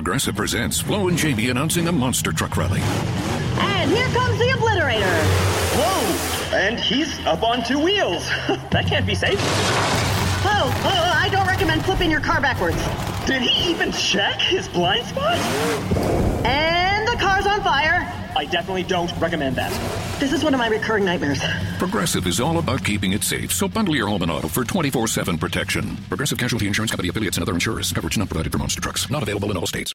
Progressive presents Flo and JB announcing a monster truck rally. And here comes the Obliterator. Whoa! And he's up on two wheels. That can't be safe. Oh, I don't recommend flipping your car backwards. Did he even check his blind spot? And the car's on fire. I definitely don't recommend that. This is one of my recurring nightmares. Progressive is all about keeping it safe, so bundle your home and auto for 24/7 protection. Progressive Casualty Insurance Company affiliates and other insurers. Coverage not provided for monster trucks. Not available in all states.